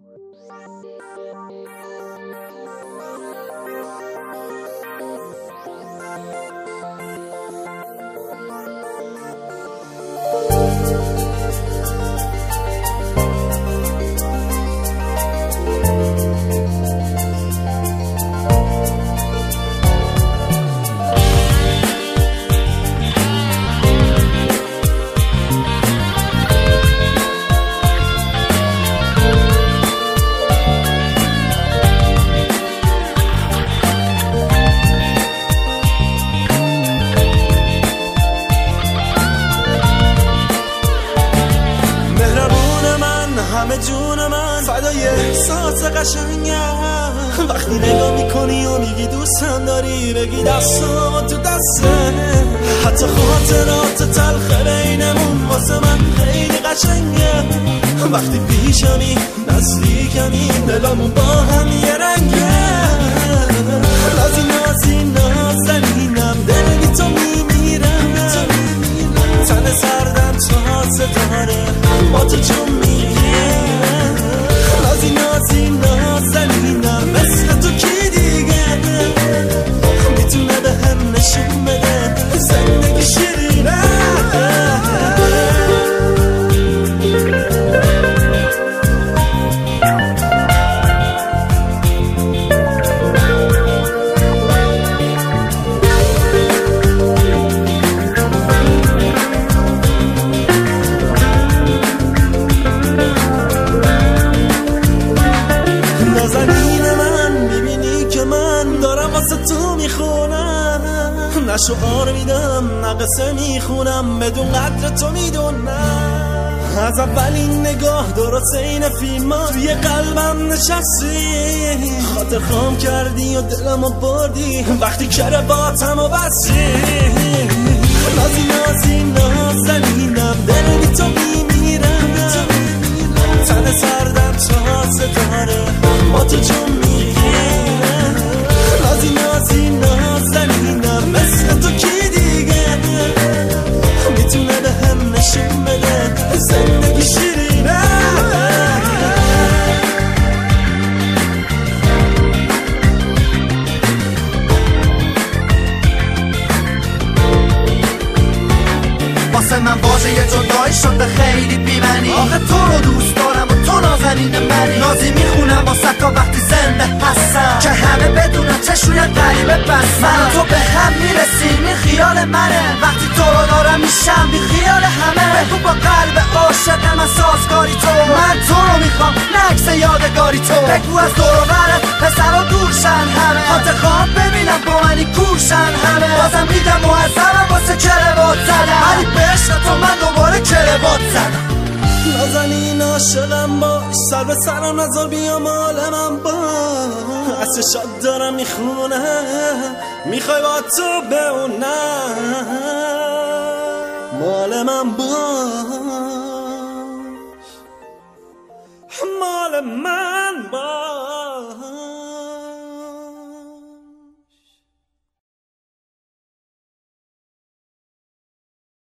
همه جون من فدای احساس قشنگم وقتی نگاه میکنی و میگی دوستم داری بگی دستم تو دسته حتی خاطرات تلخ بینمون واسه من خیلی قشنگه وقتی پیشمی نزدیکمی دلمون با هم یه رنگه نازی نازنینم دل بی تو میمیرم تن سردم تازه داره با تو جون میگه نازی نازنینم مثل تو کی دیگه میتونه به هم نشون بده زندگی شیرینه تو میخونم نه شعار میدم نه قصه میخونم بدون قدر تو میدونم از اولین نگاه درست این فیلم ها توی قلبم نشستی خاطر خام کردی و دلمو بردی وقتی کرباتمو بستی نازی نازنینم دل بی تو میمیرم تن سردم تازه داره با تو جون میگیرم نازی نازنینم مثل تو کی دیگه میتونه به هم نشون بده زندگی شیرینه واسه من واژه جدایی شده خیلی بی‌معنی آخه تو رو دوست دارم و تو نازنین منی نازی میخونم واسه تا وقتی زنده هستم که همه بدونن چشوی غریبه بس من تو به هم میرسیم این خیال منه وقتی تو رو دارم میشم بی خیال همه بگو با قلب عاشقم از سازگاری تو من تو رو میخوام نه عکس یادگاری تو بگو از دور و برت پسرا دورشن همه خاطر خواهم ببینم با منی کورشن همه بازم میگم معذبم واسه کروات زدم ولی به عشق تو من دوباره کروات زدم نازنین عاشقم باش سر به سرم نذار بیا مال من باش از چشات دارم میخونم میخوای با تو بمونم مال من باش مال من باش